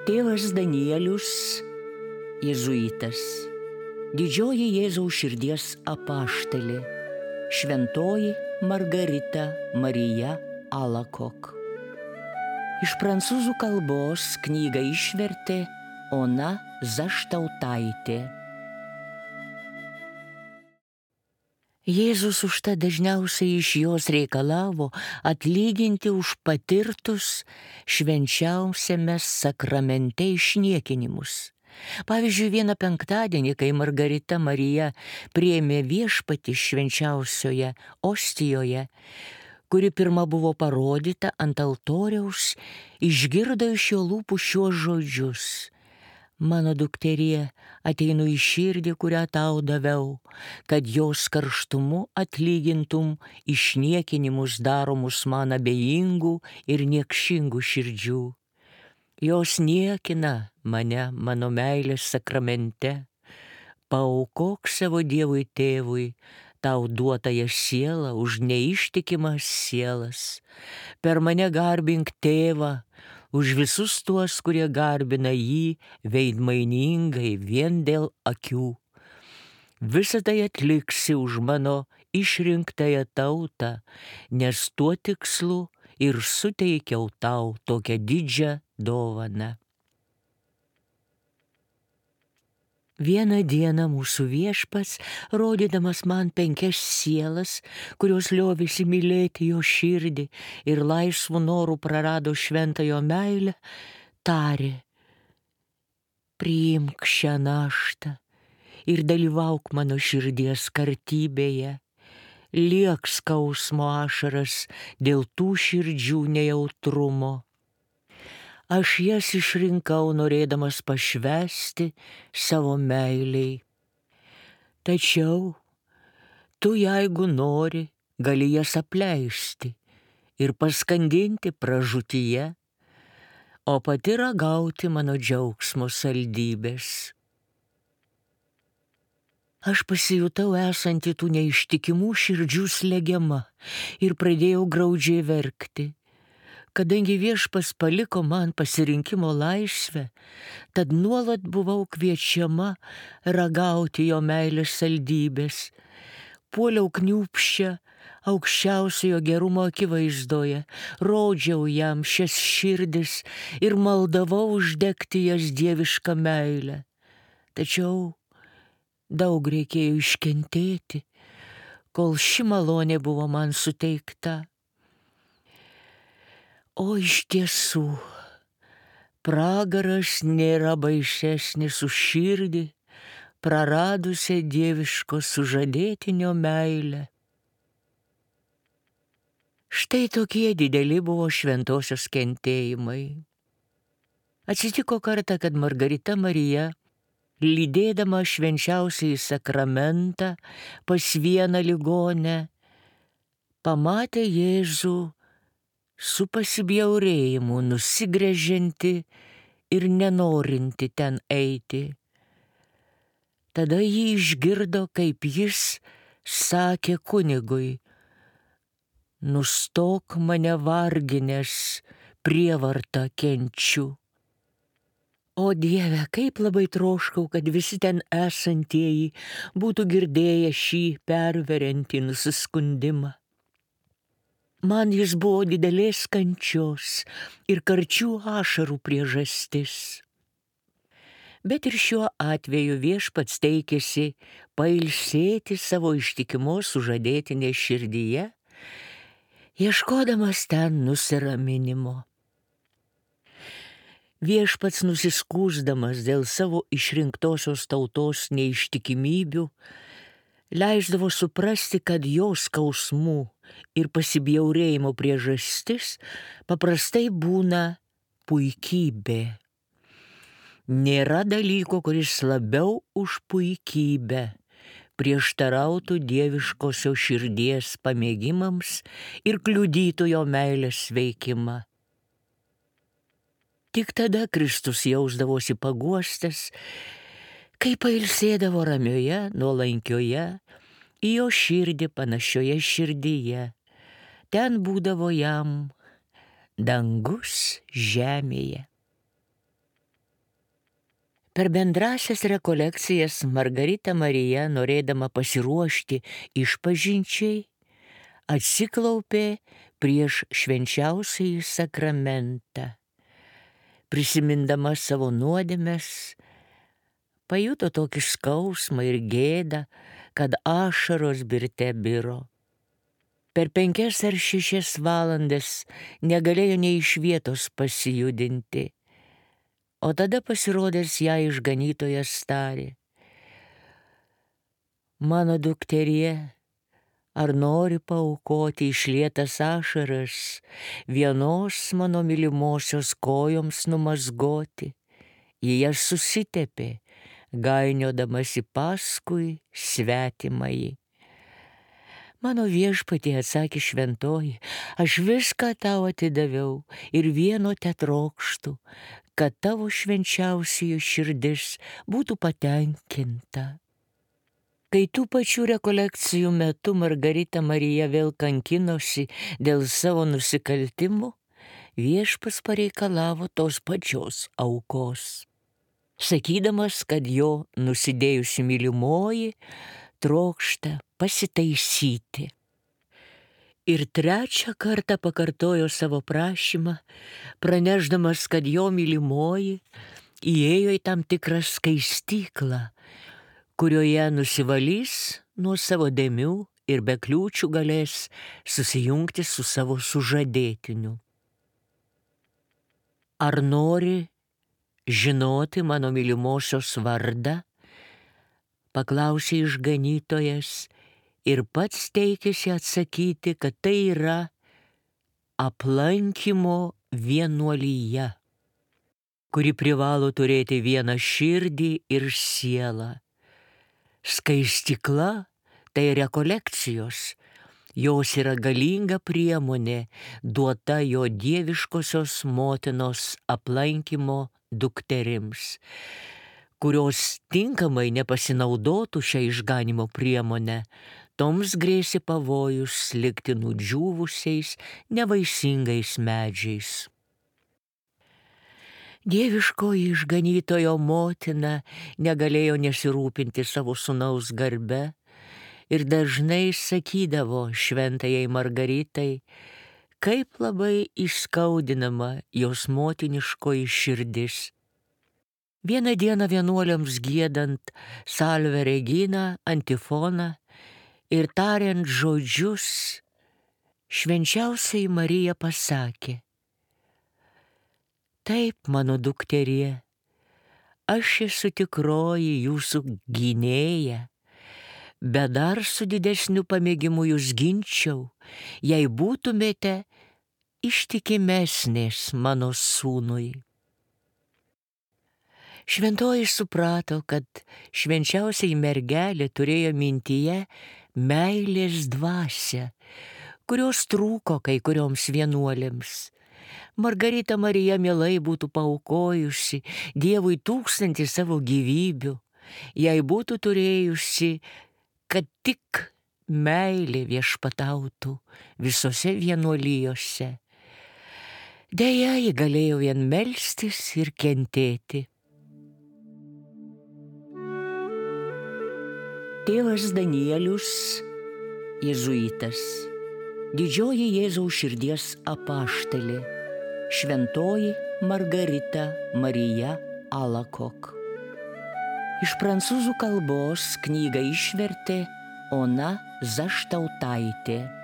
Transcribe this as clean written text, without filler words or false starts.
Tėvas Danielius, jėzuitas, didžioji Jėzaus širdies apaštalė, šventoji Margarita Marija Alacoque. Iš prancūzų kalbos knygą išvertė Ona Zaštautaitė. Jėzus užtat dažniausiai iš jos reikalavo atlyginti už patirtus švenčiausiame sakramente išniekinimus. Pavyzdžiui, vieną penktadienį, kai Margarita Marija priėmė viešpatį švenčiausioje ostijoje, kuri pirma buvo parodyta ant altoriaus, išgirdo iš jo lūpų šiuos žodžius: mano dukterie, ateinu į širdį, kurią tau daviau, kad jos karštumu atlygintum išniekinimus daromus man abejingų ir niekšingų širdžių. Jos niekina mane mano meilės sakramente. Paaukok savo Dievui tėvui tau duotąją sielą už neištikimas sielas. Per mane garbink tėvą už visus tuos, kurie garbina jį veidmainingai vien dėl akių. Visą tai atliksi už mano išrinktąją tautą, nes tuo tikslu ir suteikiau tau tokią didžią dovaną. Vieną dieną mūsų viešpats, rodydamas man 5 sielas, kurios liovėsi mylėti jo širdį ir laisvų norų prarado šventąjo meilę, tarė: priimk šią naštą ir dalyvauk mano širdies kartybėje, liek skausmo ašaras dėl tų širdžių nejautrumo. Aš jas išrinkau norėdamas pašvęsti savo meiliai. Tačiau tu, jeigu nori, gali jas apleisti ir paskandinti pražūtyje, o pati ragauti mano džiaugsmo saldybės. Aš pasijutau esanti tų neištikimų širdžių slegiama ir pradėjau graudžiai verkti. Kadangi viešpas paliko man pasirinkimo laisvę, tad nuolat buvau kviečiama ragauti jo meilės saldybės. Puoliau kniūpsčią aukščiausiojo gerumo akivaizdoje, rodžiau jam šias širdis ir maldavau uždegti jas dievišką meilę. Tačiau daug reikėjo iškentėti, kol ši malonė buvo man suteikta. O iš tiesų, pragaras nėra baisesnis už širdį, praradusią dieviško sužadėtinio meilę. Štai tokie dideli buvo šventosios kentėjimai. Atsitiko kartą, kad Margarita Marija, lydėdama švenčiausiąjį sakramentą pas vieną ligonę, pamatė Jėzų su pasibjaurėjimu nusigręžianti ir nenorinti ten eiti. Tada ji išgirdo, kaip jis sakė kunigui: nustok mane varginęs, prievartą kenčiu. O Dieve, kaip labai troškau, kad visi ten esantieji būtų girdėję šį perveriantį nusiskundimą. Man jis buvo didelės kančios ir karčių ašarų priežastis. Bet ir šiuo atveju viešpats teikėsi pailsėti savo ištikimos sužadėtinės širdyje, ieškodamas ten nusiraminimo. Viešpats nusiskųsdamas dėl savo išrinktosios tautos neištikimybių, leisdavo suprasti, kad jo skausmų ir pasibjaurėjimo priežastis paprastai būna puikybė. Nėra dalyko, kuris labiau už puikybę prieštarautų dieviškosios širdies pamėgimams ir kliudytų jo meilės veikimą. Tik tada Kristus jausdavosi paguostas, kai pailsėdavo ramioje, nuolankioje, į jo širdį panašioje širdyje. Ten būdavo jam dangus žemėje. Per bendrasias rekolekcijas Margarita Marija, norėdama pasiruošti išpažinčiai, atsiklaupė prieš švenčiausiąjį sakramentą. Prisimindama savo nuodėmes, pajuto tokį skausmą ir gėdą, kad ašaros birte biro. Per 5 ar 6 valandas negalėjo nei iš vietos pasijudinti. O tada pasirodęs ją išganytojas tarė: mano dukterie, ar nori paaukoti išlietas ašaras vienos mano mylimosios kojoms numazgoti? Ji jas susitepė, gainiodamasi paskui svetimąjį. Mano viešpatie, atsakė šventoji, aš viską tau atidaviau ir vieno tetrokštų, kad tavo švenčiausioji širdis būtų patenkinta. Kai tų pačių rekolekcijų metu Margarita Marija vėl kankinosi dėl savo nusikaltimų, viešpas pareikalavo tos pačios aukos, sakydamas, kad jo nusidėjusi mylimoji trokšta pasitaisyti. Ir 3 kartą pakartojo savo prašymą, pranešdamas, kad jo mylimoji įėjo į tam tikrą skaistyklą, kurioje nusivalys nuo savo dėmių ir be kliūčių galės susijungti su savo sužadėtiniu. Ar nori žinoti mano mylimosios vardą? Paklausė išganytojas ir pats teikėsi atsakyti, kad tai yra aplankymo vienuolyje, kuri privalo turėti vieną širdį ir sielą. Skaistykla tai rekolekcijos, jos yra galinga priemonė duota jo dieviškosios motinos aplankymo dukterims, kurios tinkamai nepasinaudotų šią išganymo priemonę, toms grėsė pavojus likti nudžiūvusiais, nevaisingais medžiais. Dieviškoji išganytojo motina negalėjo nesirūpinti savo sūnaus garbe ir dažnai sakydavo šventajai Margaritai, kaip labai įskaudinama jos motiniškoji širdis. Vieną dieną vienuoliams giedant Salve Regina antifoną ir tariant žodžius, švenčiausioji Marija pasakė: taip, mano dukterie, aš esu tikroji jūsų gynėja, bet dar su didesniu pamėgimu jūs ginčiau, jei būtumėte ištikimesnės mano sūnui. Šventoji suprato, kad švenčiausiai mergelė turėjo mintyje meilės dvasią, kurios trūko kai kurioms vienuolėms. Margarita Marija mielai būtų paaukojusi Dievui 1000 savo gyvybių, jei būtų turėjusi, kad tik meilė viešpatautų visose vienuolijose. Deja, ji galėjo vien melstis ir kentėti. Tėvas Danielius, jėzuitas, didžioji Jėzaus širdies apaštalė, šventoji Margarita Marija Alacoque. Iš prancūzų kalbos knygą išvertė Ona Zaštautaitė.